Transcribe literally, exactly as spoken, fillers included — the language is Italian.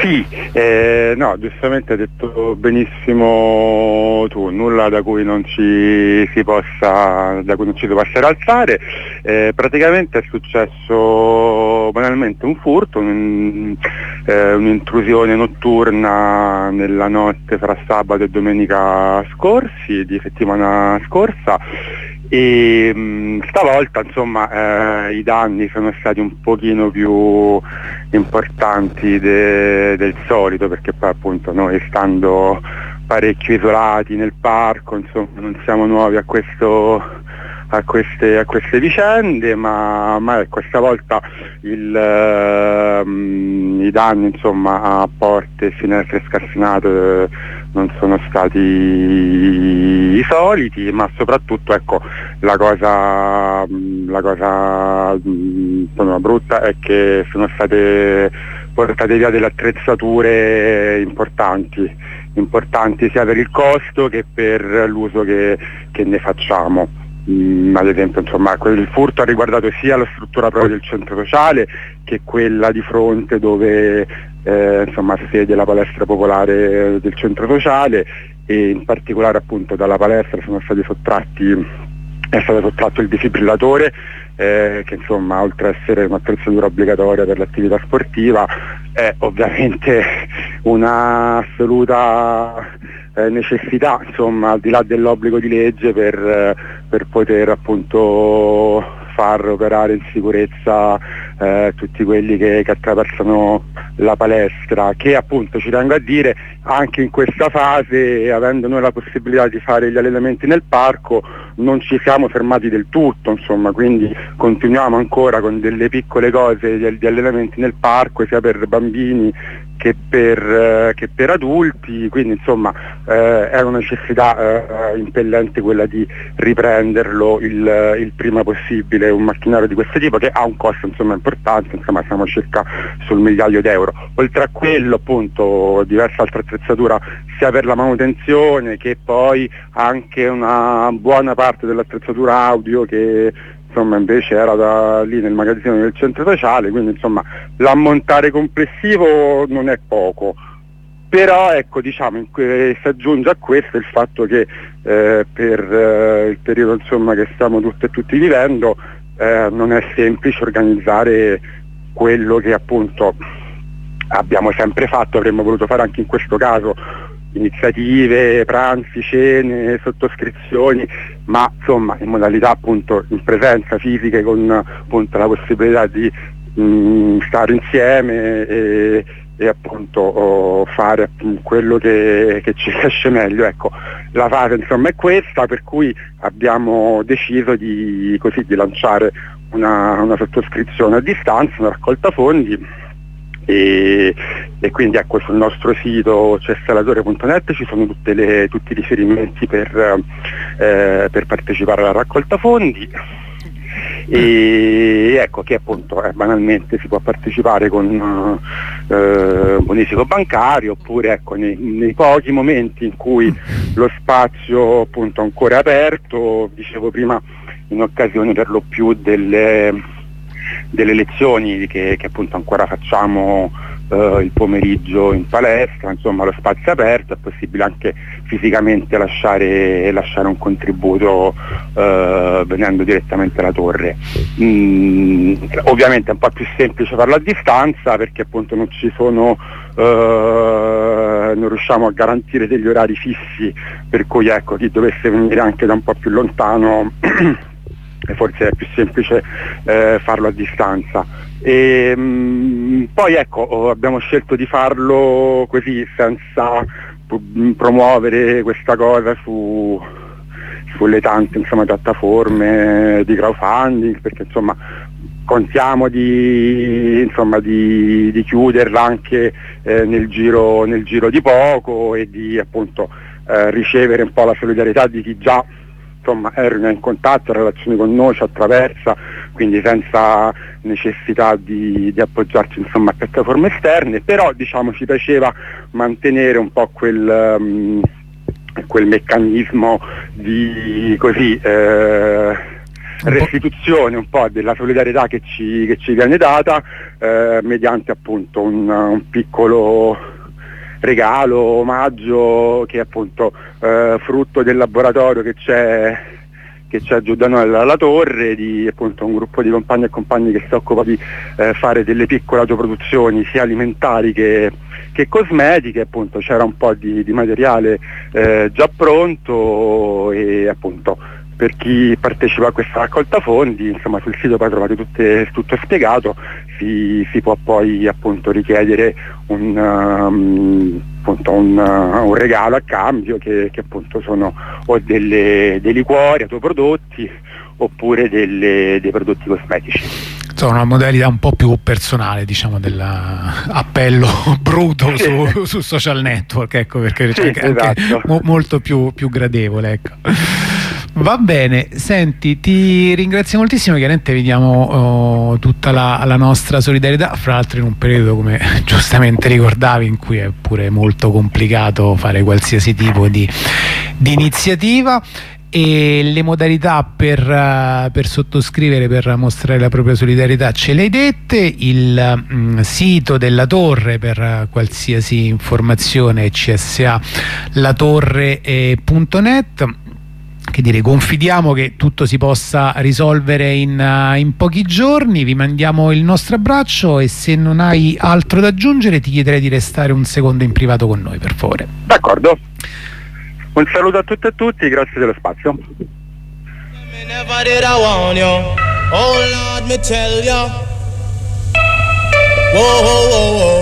Sì, eh, no, giustamente hai detto benissimo tu, nulla da cui non ci si possa, da cui non ci si possa rialzare. Eh, praticamente è successo banalmente un furto, un, eh, un'intrusione notturna nella notte fra sabato e domenica scorsi, di settimana scorsa. E mh, stavolta insomma eh, i danni sono stati un pochino più importanti de- del solito, perché poi appunto noi, stando parecchio isolati nel parco, insomma non siamo nuovi a questo a queste, a queste vicende, ma, ma questa volta il, ehm, i danni insomma a porte, finestre scassinate eh, non sono stati i soliti, ma soprattutto ecco la cosa, la cosa insomma, brutta è che sono state portate via delle attrezzature importanti, importanti sia per il costo che per l'uso che, che ne facciamo. Mm, ad esempio insomma il furto ha riguardato sia la struttura proprio del centro sociale che quella di fronte dove eh, insomma siede la palestra popolare del centro sociale, e in particolare appunto dalla palestra sono stati sottratti è stato sottratto il defibrillatore eh, che insomma oltre a essere un'attrezzatura obbligatoria per l'attività sportiva è ovviamente una assoluta eh, necessità, insomma al di là dell'obbligo di legge, per, eh, per poter appunto far operare in sicurezza eh, tutti quelli che, che attraversano la palestra, che appunto ci tengo a dire anche in questa fase, avendo noi la possibilità di fare gli allenamenti nel parco, non ci siamo fermati del tutto, insomma, quindi continuiamo ancora con delle piccole cose di, di allenamenti nel parco sia per bambini che per, eh, che per adulti, quindi insomma eh, è una necessità eh, impellente quella di riprenderlo il, il prima possibile, un macchinario di questo tipo che ha un costo insomma importante, insomma siamo circa sul migliaio d'euro. Oltre a quello appunto diversa altra attrezzatura sia per la manutenzione che poi anche una buona parte dell'attrezzatura audio che insomma invece era da lì nel magazzino del centro sociale, quindi insomma l'ammontare complessivo non è poco, però ecco diciamo si aggiunge a questo il fatto che eh, per eh, il periodo insomma che stiamo tutti e tutti vivendo eh, non è semplice organizzare quello che appunto abbiamo sempre fatto, avremmo voluto fare anche in questo caso, iniziative, pranzi, cene, sottoscrizioni, ma insomma in modalità appunto in presenza fisica, con appunto la possibilità di mh, stare insieme e, e appunto oh, fare quello che, che ci riesce meglio. Ecco, la fase insomma è questa, per cui abbiamo deciso di, così, di lanciare una, una sottoscrizione a distanza, una raccolta fondi. E, e quindi ecco sul nostro sito cestelatore punto net ci sono tutte le, tutti i riferimenti per, eh, per partecipare alla raccolta fondi, e ecco che appunto eh, banalmente si può partecipare con eh, un bonifico bancario, oppure ecco nei, nei pochi momenti in cui lo spazio appunto ancora è aperto, dicevo prima in occasione per lo più delle delle lezioni che, che appunto ancora facciamo eh, il pomeriggio in palestra, insomma lo spazio è aperto, è possibile anche fisicamente lasciare, lasciare un contributo eh, venendo direttamente alla torre. Mm, ovviamente è un po' più semplice farlo a distanza perché appunto non ci sono eh, non riusciamo a garantire degli orari fissi, per cui ecco chi dovesse venire anche da un po' più lontano forse è più semplice eh, farlo a distanza. E, mh, poi ecco abbiamo scelto di farlo così senza p- promuovere questa cosa su, sulle tante insomma, piattaforme di crowdfunding, perché insomma contiamo di, insomma, di, di chiuderla anche eh, nel, giro, nel giro di poco e di appunto eh, ricevere un po' la solidarietà di chi già insomma era in contatto, in relazione con noi, ci attraversa, quindi senza necessità di, di appoggiarci insomma a piattaforme esterne, però diciamo ci piaceva mantenere un po' quel, um, quel meccanismo di così eh, restituzione un po' della solidarietà che ci, che ci viene data eh, mediante appunto un, un piccolo regalo, omaggio che è appunto eh, frutto del laboratorio che c'è che c'è giù da noi alla, alla torre, di appunto un gruppo di compagni e compagni che si occupa di eh, fare delle piccole autoproduzioni sia alimentari che, che cosmetiche. Appunto c'era un po' di, di materiale eh, già pronto, e appunto per chi partecipa a questa raccolta fondi, insomma sul sito poi trovate tutte, tutto spiegato, si, si può poi appunto richiedere un, um, appunto un, uh, un regalo a cambio, che, che appunto sono o delle, dei liquori, autoprodotti, oppure delle, dei prodotti cosmetici. Insomma, una modalità un po' più personale, diciamo, dell'appello bruto su, su social network, ecco, perché sì, c'è anche, esatto. anche mo, molto più, più gradevole, ecco. Va bene, senti, ti ringrazio moltissimo, chiaramente vediamo oh, tutta la, la nostra solidarietà, fra l'altro in un periodo, come giustamente ricordavi, in cui è pure molto complicato fare qualsiasi tipo di, di iniziativa. E le modalità per, uh, per sottoscrivere, per mostrare la propria solidarietà ce le hai dette. Il um, sito della Torre per uh, qualsiasi informazione è c s a latorre punto net. Che dire, confidiamo che tutto si possa risolvere in, uh, in pochi giorni. Vi mandiamo il nostro abbraccio, e se non hai altro da aggiungere ti chiederei di restare un secondo in privato con noi, per favore. D'accordo. Un saluto a tutti e a tutti, grazie dello spazio.